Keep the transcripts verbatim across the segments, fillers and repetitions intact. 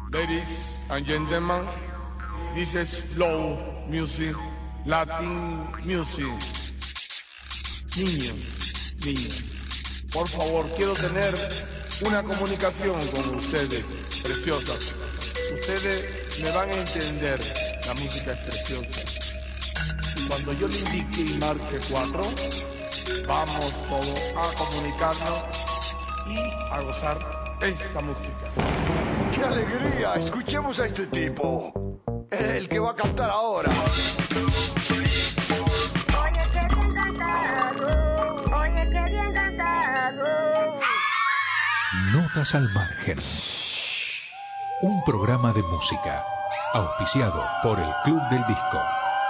Ladies and gentlemen, this is slow music, Latin music. Niños, niños, por favor, quiero tener una comunicación con ustedes, preciosas. Ustedes me van a entender, la música es preciosa. Cuando yo le indique y marque cuatro, vamos todos a comunicarnos y a gozar esta música. ¡Qué alegría! Escuchemos a este tipo, el que va a cantar ahora. Oye, qué bien cantado, oye, qué bien cantado. Notas al margen. Un programa de música, auspiciado por el Club del Disco.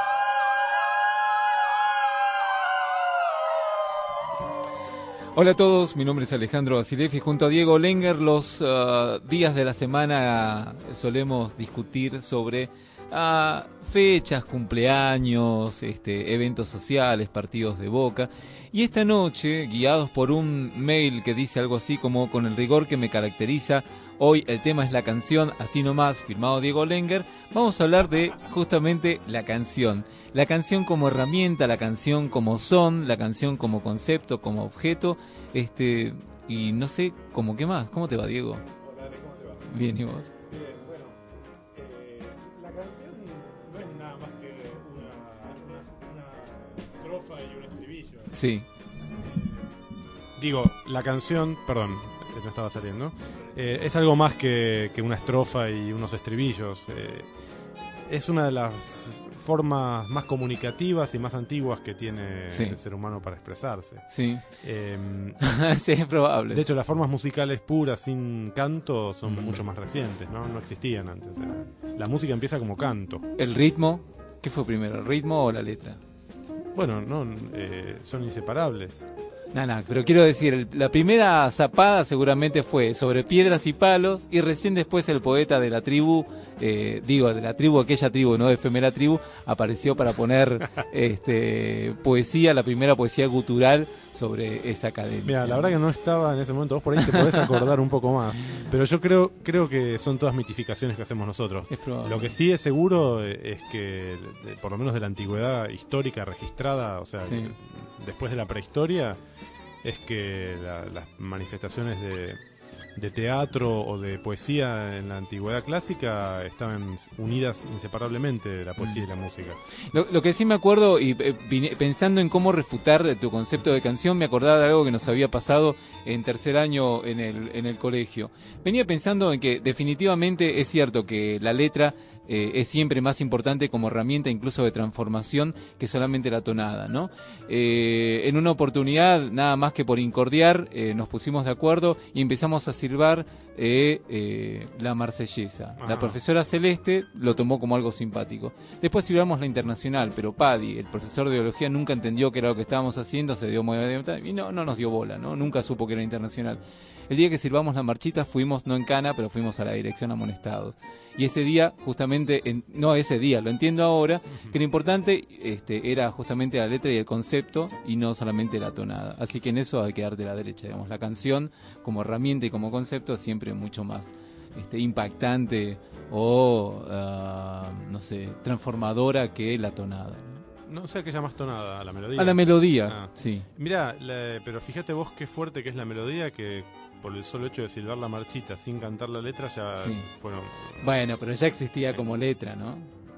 Hola a todos, mi nombre es Alejandro Basileff y junto a Diego Lenger los uh, días de la semana solemos discutir sobre uh, fechas, cumpleaños, este, eventos sociales, partidos de Boca. Y esta noche, guiados por un mail que dice algo así como: con el rigor que me caracteriza, hoy el tema es la canción, así nomás, firmado Diego Lenger, vamos a hablar de justamente la canción. La canción como herramienta, la canción como son, la canción como concepto, como objeto, este y no sé, ¿cómo qué más? ¿Cómo te va, Diego? Hola, Ale, ¿cómo te va? Bien, ¿y vos? Bien, bueno, eh, la canción no es nada más que una, una, una estrofa y un estribillo. Sí. Digo, la canción, perdón, no estaba saliendo, eh, es algo más que, que una estrofa y unos estribillos. Eh, es una de las formas más comunicativas y más antiguas que tiene sí. el ser humano para expresarse. Sí. Eh, sí, es probable. De hecho, las formas musicales puras, sin canto, son mm. mucho más recientes, ¿no? No existían antes. O sea, la música empieza como canto. ¿El ritmo? ¿Qué fue primero, el ritmo o la letra? Bueno, no, eh, son inseparables. No, no, pero quiero decir, el, la primera zapada seguramente fue sobre piedras y palos, y recién después el poeta de la tribu, eh, digo, de la tribu, aquella tribu, no de efemera tribu, apareció para poner este, poesía, la primera poesía gutural sobre esa cadencia. Mira, la verdad que no estaba en ese momento, vos por ahí te podés acordar un poco más, pero yo creo creo que son todas mitificaciones que hacemos nosotros. Lo que sí es seguro es que, por lo menos de la antigüedad histórica registrada, o sea, sí. después de la prehistoria, es que la, las manifestaciones de, de teatro o de poesía en la antigüedad clásica estaban unidas inseparablemente, la poesía mm. y la música. Lo, lo que sí me acuerdo, y eh, vine, pensando en cómo refutar tu concepto de canción, me acordaba de algo que nos había pasado en tercer año en el, en el colegio. Venía pensando en que definitivamente es cierto que la letra Eh, es siempre más importante como herramienta incluso de transformación que solamente la tonada, ¿no? Eh, en una oportunidad, nada más que por incordiar, eh, nos pusimos de acuerdo y empezamos a silbar eh, eh, la marsellesa. Ah. La profesora Celeste lo tomó como algo simpático. Después silbamos la internacional, pero Paddy, el profesor de biología, nunca entendió que era lo que estábamos haciendo, se dio muy y no, no nos dio bola, ¿no? Nunca supo que era internacional. El día que silbamos la marchita fuimos, no en cana, pero fuimos a la dirección amonestados. Y ese día, justamente, en, no ese día, lo entiendo ahora, que lo importante este, era justamente la letra y el concepto y no solamente la tonada. Así que en eso hay que darte la derecha, digamos. La canción como herramienta y como concepto siempre mucho más este, impactante o, uh, no sé, transformadora que la tonada, ¿no? No sé qué llamas tonada, a la melodía. A la melodía, ah. sí. Mirá, la, pero fíjate vos qué fuerte que es la melodía, que por el solo hecho de silbar la marchita sin cantar la letra ya sí. fueron... Bueno, pero ya existía como letra, ¿no?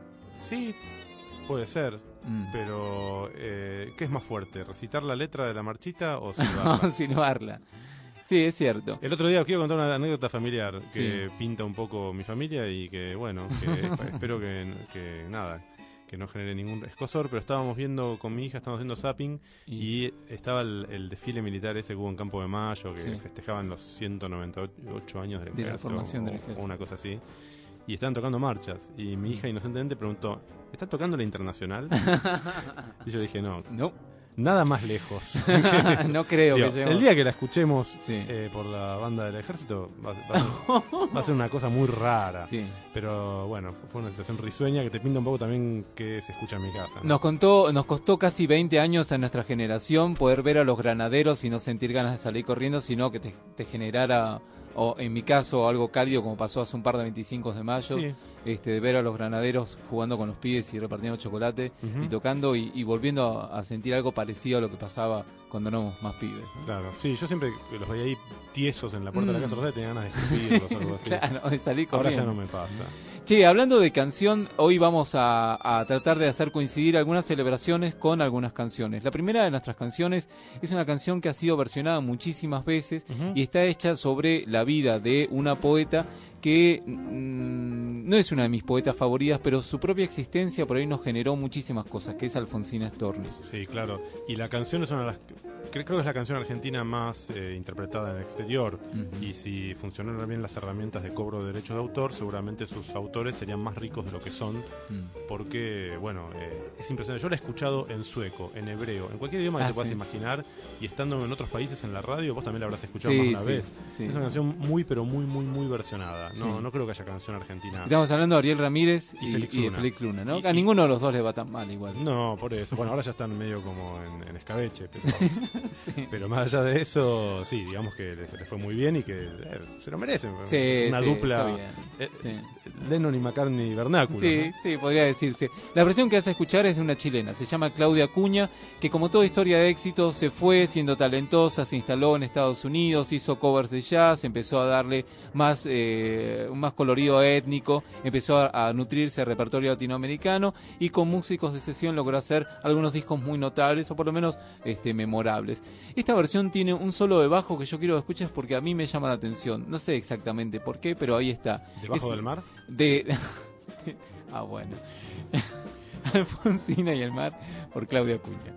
Sí, puede ser, mm. pero eh, ¿qué es más fuerte? ¿Recitar la letra de la marchita o silbarla? No, silbarla. Sí, es cierto. El otro día quiero contar una anécdota familiar que sí. pinta un poco mi familia y que, bueno, que espero que, que nada... que no genere ningún escosor, pero estábamos viendo con mi hija, estábamos haciendo zapping y, y estaba el, el desfile militar ese que hubo en Campo de Mayo, que sí. festejaban los ciento noventa y ocho años del de ejército, la formación o, del ejército. O una cosa así, y estaban tocando marchas, y mi hija inocentemente preguntó, ¿está tocando la internacional? Y yo dije, no. No. Nada más lejos. No creo Digo, que lleguemos. El día que la escuchemos sí. eh, por la banda del ejército va, va, a ser, va a ser una cosa muy rara. Sí. Pero bueno, fue una situación risueña que te pinta un poco también que se escucha en mi casa, ¿no? Nos contó, nos costó casi veinte años a nuestra generación poder ver a los granaderos y no sentir ganas de salir corriendo, sino que te, te generara o en mi caso algo cálido como pasó hace un par de veinticinco de mayo, Sí. este, de ver a los granaderos jugando con los pibes y repartiendo chocolate Ujú. y tocando y, y volviendo a, a sentir algo parecido a lo que pasaba cuando éramos más pibes, ¿no? Claro, sí, yo siempre los veía ahí tiesos en la puerta Mm. de la casa Rosada y tenía ganas de escribirlos o algo así. Claro, de salir Ahora corriendo. ya no me pasa. Che, hablando de canción, hoy vamos a, a tratar de hacer coincidir algunas celebraciones con algunas canciones. La primera de nuestras canciones es una canción que ha sido versionada muchísimas veces Ujú. y está hecha sobre la vida de una poeta que mm, no es una de mis poetas favoritas, pero su propia existencia por ahí nos generó muchísimas cosas, que es Alfonsina Storni. Sí, claro. Y la canción es una de las... Creo creo que es la canción argentina más eh, interpretada en el exterior. Ujú. Y si funcionaran bien las herramientas de cobro de derechos de autor, seguramente sus autores serían más ricos de lo que son. Mm. Porque, bueno, eh, es impresionante. Yo la he escuchado en sueco, en hebreo, en cualquier idioma que Ah, te puedas sí. imaginar. Y estando en otros países en la radio, vos también la habrás escuchado Sí, más de una sí, vez. sí. Es una canción muy, pero muy, muy, muy versionada. No, Sí. no creo que haya canción argentina. Estamos hablando de Ariel Ramírez y, Y Félix y de Luna. Félix Luna, ¿no? Y- a y- ninguno de los dos le va tan mal igual. No, por eso. Bueno, ahora ya están medio como en, en escabeche, pero, pero más allá de eso, sí, digamos que les, les fue muy bien y que eh, se lo merecen. Sí, Una sí, dupla está bien. eh, Sí. Lennon y McCartney vernáculo. Sí, ¿no? sí, podría decirse. La versión que vas a escuchar es de una chilena, se llama Claudia Acuña, que como toda historia de éxito se fue siendo talentosa, se instaló en Estados Unidos, hizo covers de jazz, empezó a darle más, eh, más colorido étnico, empezó a, a nutrirse de repertorio latinoamericano y con músicos de sesión logró hacer algunos discos muy notables o por lo menos este, memorables. Esta versión tiene un solo de bajo que yo quiero que escuches porque a mí me llama la atención. No sé exactamente por qué, pero ahí está. ¿Debajo Es- del mar? de ah bueno Alfonsina y el mar por Claudia Acuña.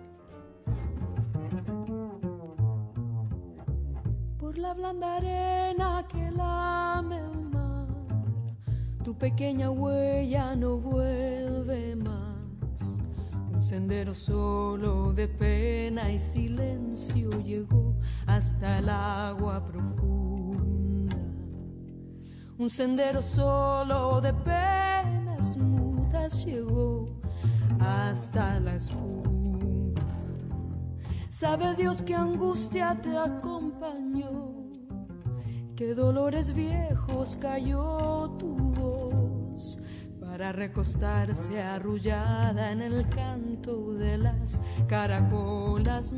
Por la blanda arena que lame el mar, tu pequeña huella no vuelve más. Un sendero solo de pena y silencio llegó hasta el agua profunda. Un sendero solo de penas mudas llegó hasta la espuma. Sabe Dios qué angustia te acompañó, qué dolores viejos cayó tu voz para recostarse arrullada en el canto de las caracolas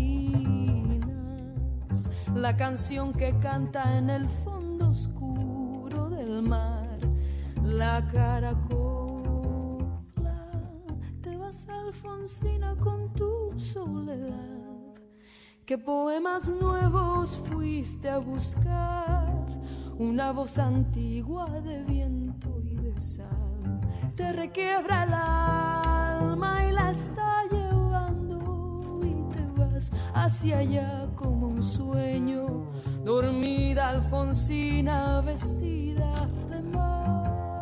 marinas. La canción que canta en el fondo oscuro del mar, la caracola. Te vas, Alfonsina, con tu soledad. ¿Qué poemas nuevos fuiste a buscar? Una voz antigua de viento y de sal te requiebra el alma y la está llevando, y te vas hacia allá como un sueño. Dormida Alfonsina vestida de mar.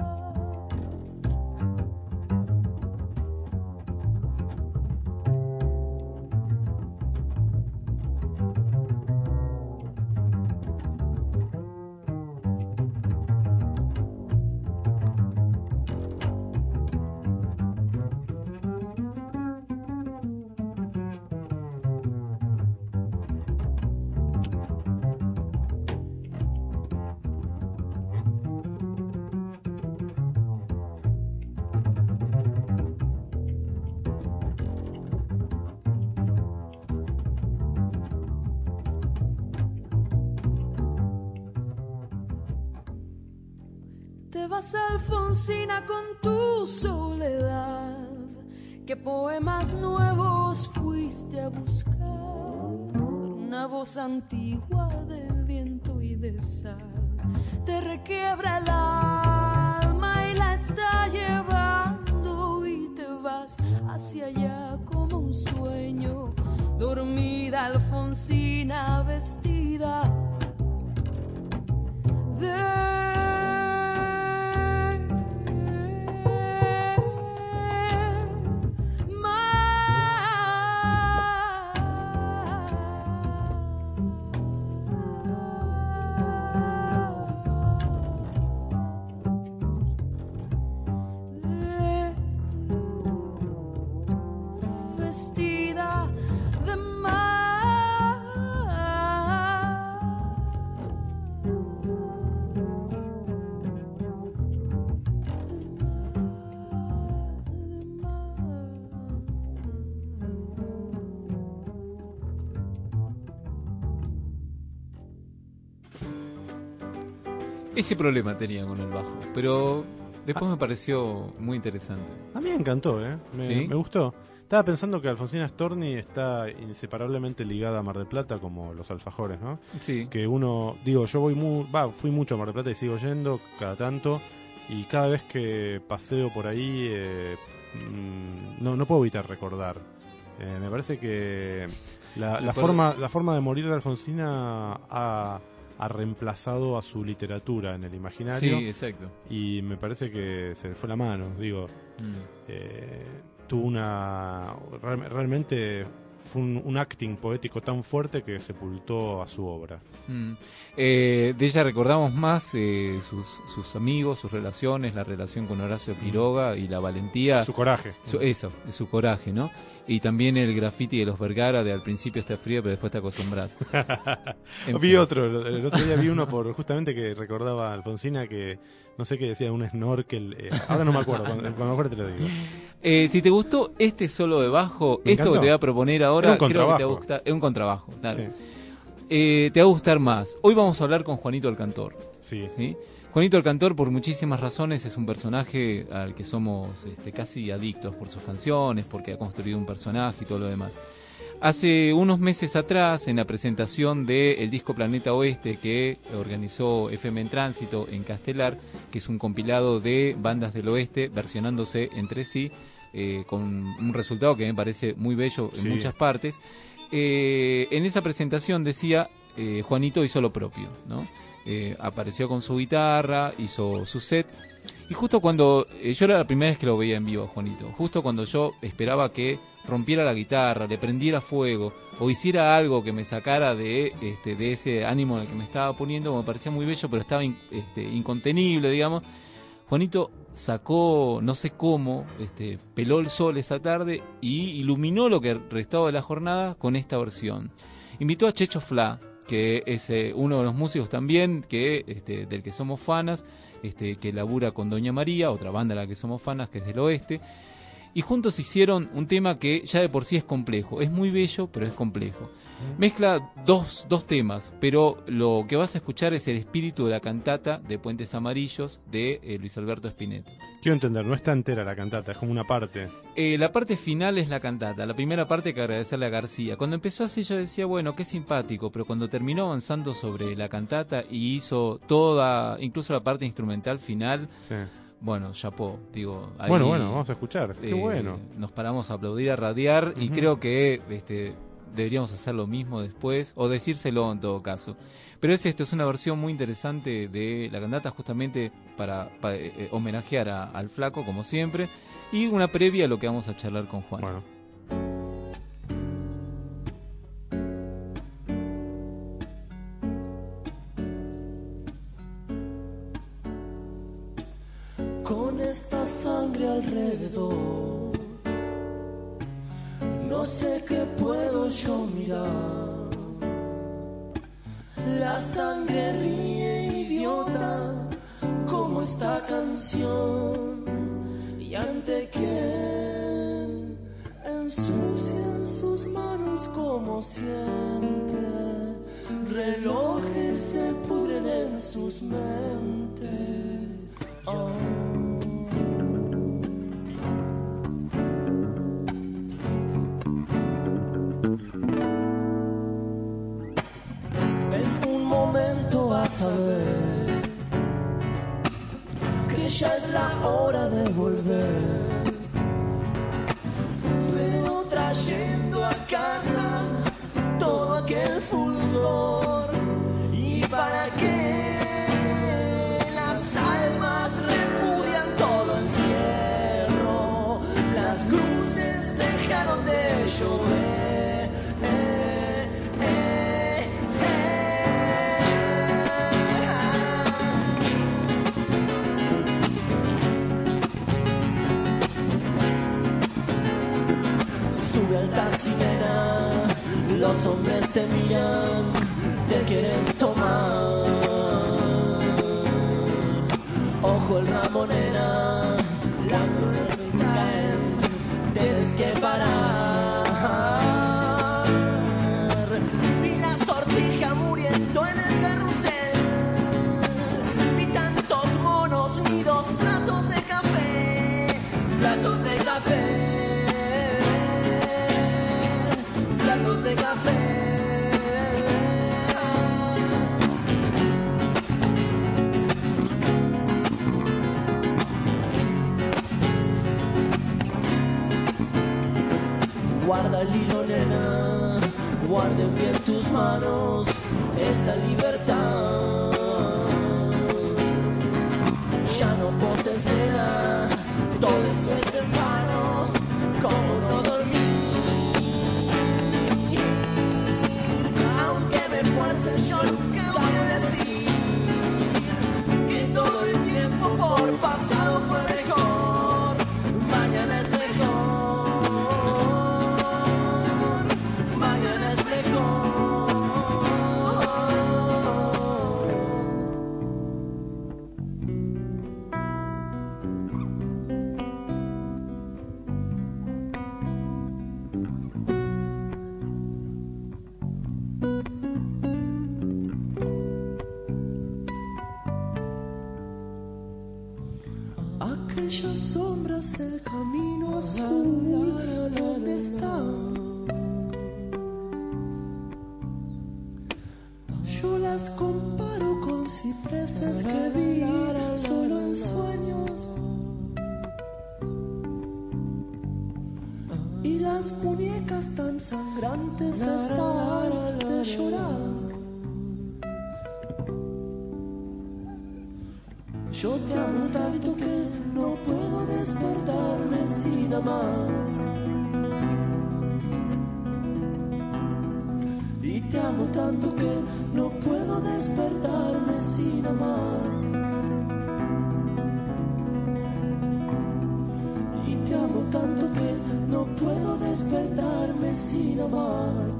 Te vas, Alfonsina, con tu soledad. ¿Qué poemas nuevos fuiste a buscar? Una voz antigua de viento y de sal te requiebra el alma y la está llevando, y te vas hacia allá como un sueño. Dormida Alfonsina vestida de vestida de mar. Ese problema tenía con el bajo, pero después ah. me pareció muy interesante. A mí me encantó, ¿eh? Me, ¿Sí? me gustó. Estaba pensando que Alfonsina Storni está inseparablemente ligada a Mar del Plata como los alfajores, ¿no? Sí. Que uno, digo, yo voy muy, va, fui mucho a Mar del Plata y sigo yendo cada tanto, y cada vez que paseo por ahí eh, no, no puedo evitar recordar. Eh, me parece que la, la forma, la forma de morir de Alfonsina ha, ha reemplazado a su literatura en el imaginario. Sí, exacto. Y me parece que se le fue la mano, digo. Mm. Eh, tuvo una real, realmente fue un, un acting poético tan fuerte que sepultó a su obra. Mm. Eh, de ella recordamos más eh, sus, sus amigos, sus relaciones, la relación con Horacio Quiroga y la valentía. Su coraje. Su, eso, su coraje, ¿no? Y también el graffiti de los Vergara, de al principio está frío, pero después te acostumbras. Vi fin. otro, el, el otro día vi uno por justamente que recordaba a Alfonsina, que no sé qué decía, un snorkel. Eh, ahora no me acuerdo, cuando, cuando me acuerdo te lo digo. Eh, si te gustó este solo de bajo, me esto encantó. Que te voy a proponer ahora, creo que te va a gustar. Es un contrabajo, claro. Sí. Eh, te va a gustar más. Hoy vamos a hablar con Juanito el Cantor. Sí. ¿Sí? Juanito el Cantor, por muchísimas razones, es un personaje al que somos este, casi adictos por sus canciones, porque ha construido un personaje y todo lo demás. Hace unos meses atrás, en la presentación del disco Planeta Oeste que organizó F M en Tránsito en Castelar, que es un compilado de bandas del oeste versionándose entre sí, eh, con un resultado que me parece muy bello en sí. muchas partes, eh, en esa presentación decía, eh, Juanito hizo lo propio, ¿no? Eh, apareció con su guitarra, hizo su set, y justo cuando eh, yo era la primera vez que lo veía en vivo a Juanito, justo cuando yo esperaba que rompiera la guitarra, le prendiera fuego o hiciera algo que me sacara de este de ese ánimo en el que me estaba poniendo, me parecía muy bello, pero estaba in, este, incontenible, digamos. Juanito sacó, no sé cómo, este, peló el sol esa tarde y iluminó lo que restaba de la jornada con esta versión. Invitó a Checho Fla, que es eh, uno de los músicos también que este, del que somos fanas, este, que labura con Doña María, otra banda de la que somos fanas, que es del oeste, y juntos hicieron un tema que ya de por sí es complejo, es muy bello, pero es complejo. Mezcla dos, dos temas, pero lo que vas a escuchar es el espíritu de la cantata de Puentes Amarillos de eh, Luis Alberto Spinetta. Quiero entender, no está entera la cantata, es como una parte. Eh, la parte final es la cantata, la primera parte hay que agradecerle a García. Cuando empezó así yo decía, bueno, qué simpático, pero cuando terminó avanzando sobre la cantata y hizo toda, incluso la parte instrumental final... Sí. Bueno, chapó, digo. Ahí, bueno, bueno, vamos a escuchar. Qué eh, bueno. Nos paramos a aplaudir, a radiar, uh-huh. y creo que este, deberíamos hacer lo mismo después, o decírselo en todo caso. Pero es esto, es una versión muy interesante de la cantata, justamente para, para eh, homenajear a, al Flaco, como siempre, y una previa a lo que vamos a charlar con Juan. Bueno. Esta sangre alrededor, no sé qué puedo yo mirar. La sangre ríe idiota como esta canción, y ante quien ensucian sus manos como siempre, relojes se pudren en sus mentes. Oh. A saber que ya es la hora de volver, pero trayendo a casa todo aquel fulgor, y para que las almas repudian todo encierro, las cruces dejaron de llover. Los hombres te miran, te quieren tomar. Ojo el Ramonera, las flores caen, tienes que parar. Vi la sortija muriendo en el carrusel, vi el hilo, nena, guarden bien tus manos esta libertad. Ya no poses, nena, todo eso es en vano, como no dormir. Aunque me esfuerce, yo nunca voy a decir que todo el tiempo por pasado fue mejor. Mañana es mejor, mañana es mejor. Aquellas sombras del camino azul, ¿dónde están? Yo las comparo con cipreses que vi solo en sueños, y las muñecas tan sangrantes están de llorar. Yo te amo tanto que no puedo despertarme sin amar. Y te amo tanto que no puedo despertarme sin amar. Y te amo tanto que no puedo despertarme sin amar.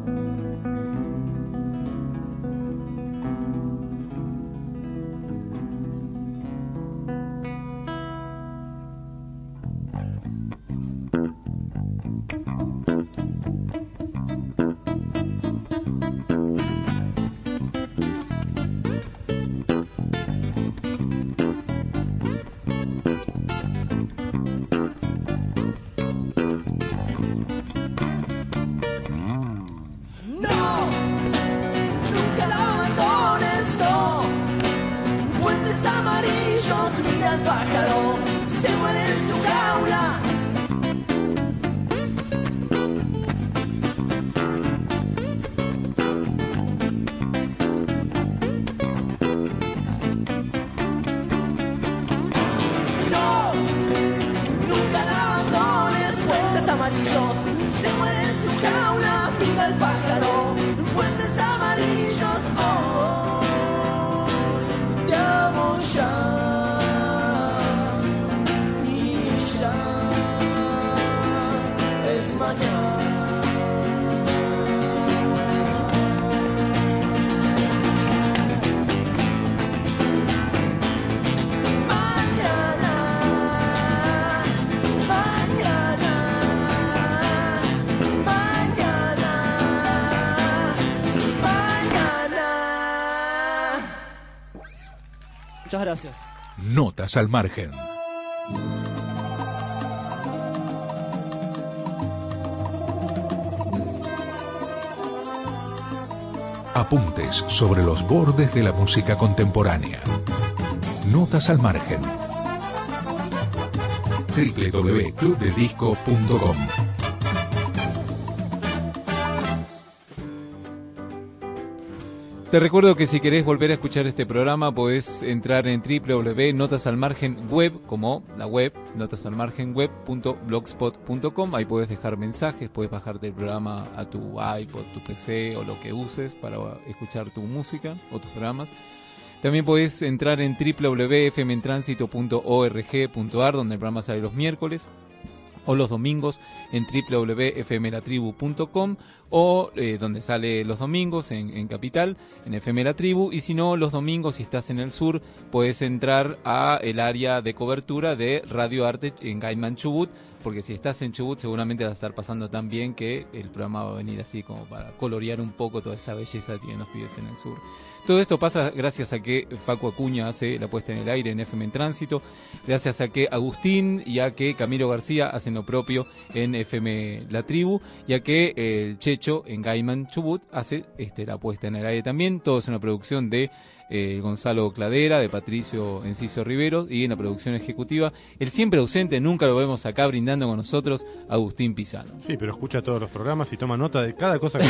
Muchas gracias. Notas al margen. Apuntes sobre los bordes de la música contemporánea. Notas al margen. doble u doble u doble u punto club del disco punto com. Te recuerdo que si querés volver a escuchar este programa podés entrar en doble u doble u doble u punto notas al margen web, como la web, notas al margen web punto blogspot punto com. Ahí podés dejar mensajes, podés bajarte el programa a tu iPod, tu P C o lo que uses para escuchar tu música o tus programas. También podés entrar en doble u doble u doble u punto f m en tránsito punto org punto a r, donde el programa sale los miércoles, o los domingos en doble u doble u doble u punto f m la tribu punto com, o eh, donde sale los domingos en, en Capital, en F M La Tribu, y si no, los domingos, si estás en el sur, puedes entrar a el área de cobertura de Radio Arte en Gaiman Chubut, porque si estás en Chubut seguramente vas a estar pasando tan bien que el programa va a venir así como para colorear un poco toda esa belleza que tienen los pibes en el sur. Todo esto pasa gracias a que Facu Acuña hace la puesta en el aire en F M en Tránsito, gracias a que Agustín y a que Camilo García hacen lo propio en F M La Tribu, y a que el Checho en Gaiman Chubut hace este, la puesta en el aire también. Todo es una producción de eh, Gonzalo Cladera, de Patricio Enciso Rivero, y en la producción ejecutiva, el siempre ausente, nunca lo vemos acá brindando con nosotros, Agustín Pisano. Sí, pero escucha todos los programas y toma nota de cada cosa que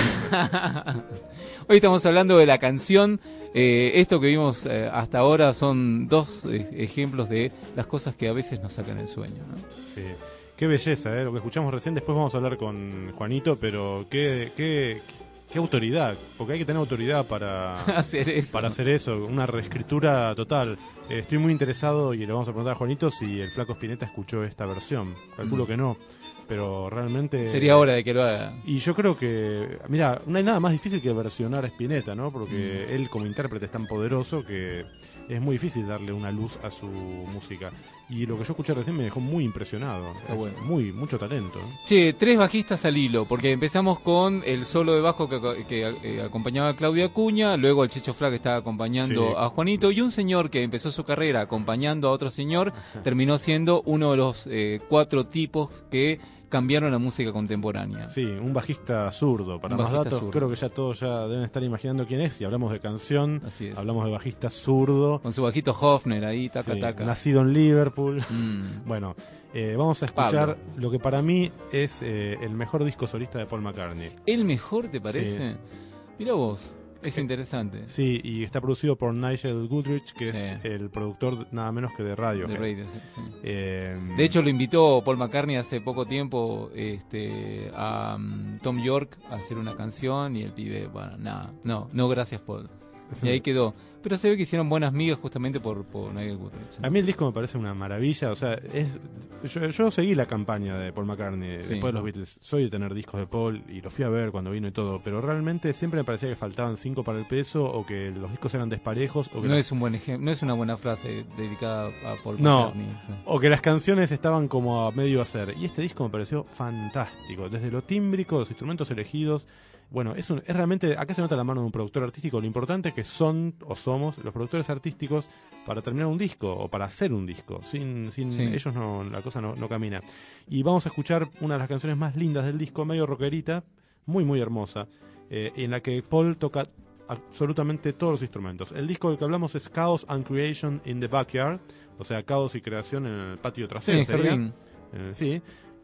Hoy estamos hablando de la canción. Eh, esto que vimos eh, hasta ahora son dos eh, ejemplos de las cosas que a veces nos sacan el sueño, ¿no? Sí. Qué belleza, ¿eh? Lo que escuchamos recién. Después vamos a hablar con Juanito, pero qué, qué, qué autoridad, porque hay que tener autoridad para hacer eso. Para hacer eso, una reescritura total. Eh, estoy muy interesado y le vamos a preguntar a Juanito si el Flaco Spinetta escuchó esta versión. Calculo mm. que no. Pero realmente... Sería hora de que lo haga. Y yo creo que... Mira, no hay nada más difícil que versionar a Spinetta, ¿no? Porque mm. él como intérprete es tan poderoso que es muy difícil darle una luz a su música. Y lo que yo escuché recién me dejó muy impresionado. Está bueno. Muy, mucho talento. Che, tres bajistas al hilo, porque empezamos con el solo de bajo que, que eh, acompañaba a Claudia Acuña, luego el Checho Fla que estaba acompañando sí. a Juanito, y un señor que empezó su carrera acompañando a otro señor, terminó siendo uno de los eh, cuatro tipos que cambiaron la música contemporánea. Sí, un bajista zurdo. Para un más datos, zurdo. Creo que ya todos ya deben estar imaginando quién es. Si hablamos de canción, hablamos de bajista zurdo. Con su bajito Hofner ahí, taca, sí, taca. Nacido en Liverpool. Mm. Bueno, eh, vamos a escuchar Pablo. Lo que para mí es eh, el mejor disco solista de Paul McCartney. ¿El mejor, te parece? Sí. Mira vos. Es interesante. Sí, y está producido por Nigel Goodrich, que sí. es el productor nada menos que de Radio. De Radio, sí. Eh, de hecho, lo invitó Paul McCartney hace poco tiempo este, a um, Tom York a hacer una canción y el pibe, bueno, nada, no, no, gracias Paul. Y ahí quedó. Pero se ve que hicieron buenas migas justamente por, por Nigel Goodrich, ¿no? A mí el disco me parece una maravilla. O sea, es yo, yo seguí la campaña de Paul McCartney sí. después de los Beatles. Soy de tener discos de Paul y los fui a ver cuando vino y todo. Pero realmente siempre me parecía que faltaban cinco para el peso o que los discos eran desparejos. O que no la... es un buen ejemplo, no es una buena frase dedicada a Paul no, McCartney. Sí. O que las canciones estaban como a medio hacer. Y este disco me pareció fantástico. Desde lo tímbrico, los instrumentos elegidos. Bueno, es, un, es realmente, acá se nota la mano de un productor artístico. Lo importante es que son o somos los productores artísticos para terminar un disco o para hacer un disco. Sin, sin sí. ellos no, la cosa no, no camina. Y vamos a escuchar una de las canciones más lindas del disco, medio rockerita, muy muy hermosa, eh, en la que Paul toca absolutamente todos los instrumentos. El disco del que hablamos es Chaos and Creation in the Backyard, o sea, caos y creación en el patio trasero. Sí, sería. Jardín. Eh, sí.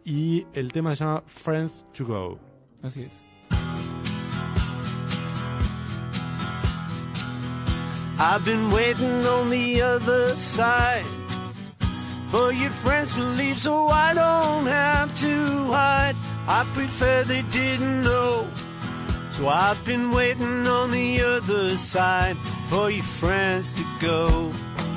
Y el tema se llama Friends to Go. Así es. I've been waiting on the other side for your friends to leave so I don't have to hide. I prefer they didn't know, so I've been waiting on the other side for your friends to go.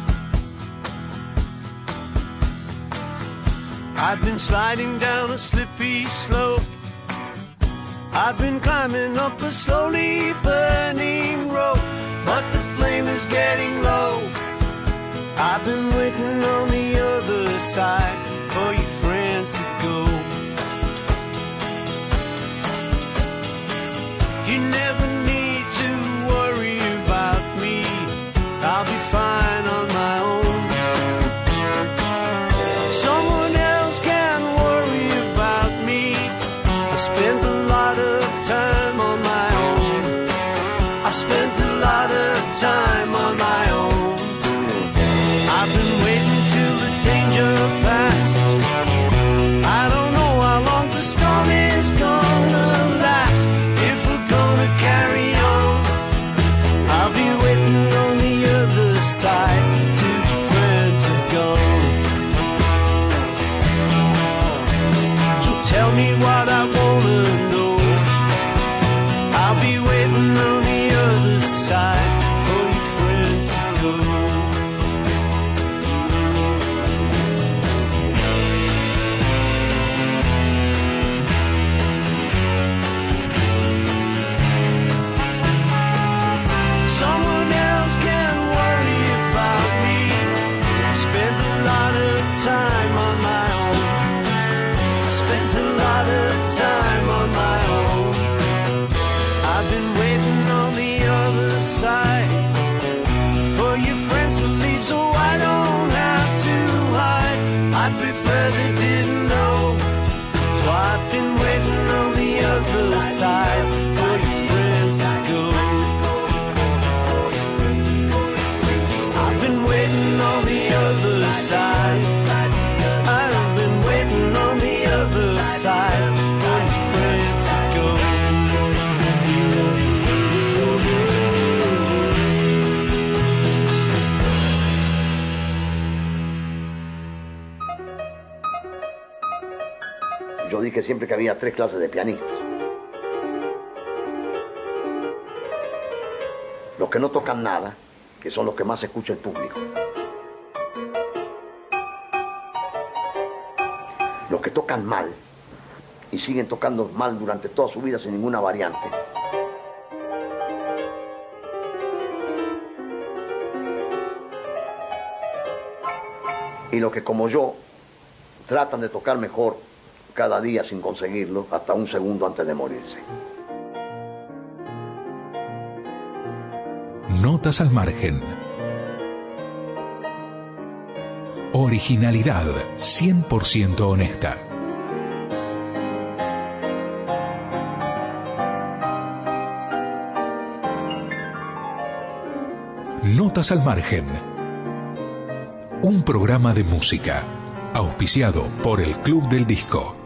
I've been sliding down a slippy slope, I've been climbing up a slowly burning rope, but the flame is getting low. I've been waiting on the other side for your friends to go. You never need to worry about me, I'll be fine on my own. Someone else can worry about me, I've spent a lot of time on my own. I've spent a lot of time on my own. I've been waiting till the danger passed, yo dije siempre que había tres clases de pianistas. Los que no tocan nada, que son los que más escucha el público. Los que tocan mal y siguen tocando mal durante toda su vida sin ninguna variante. Y los que, como yo, tratan de tocar mejor cada día sin conseguirlo hasta un segundo antes de morirse. Notas al margen. Originalidad cien por ciento honesta. Notas al margen. Un programa de música auspiciado por el Club del Disco.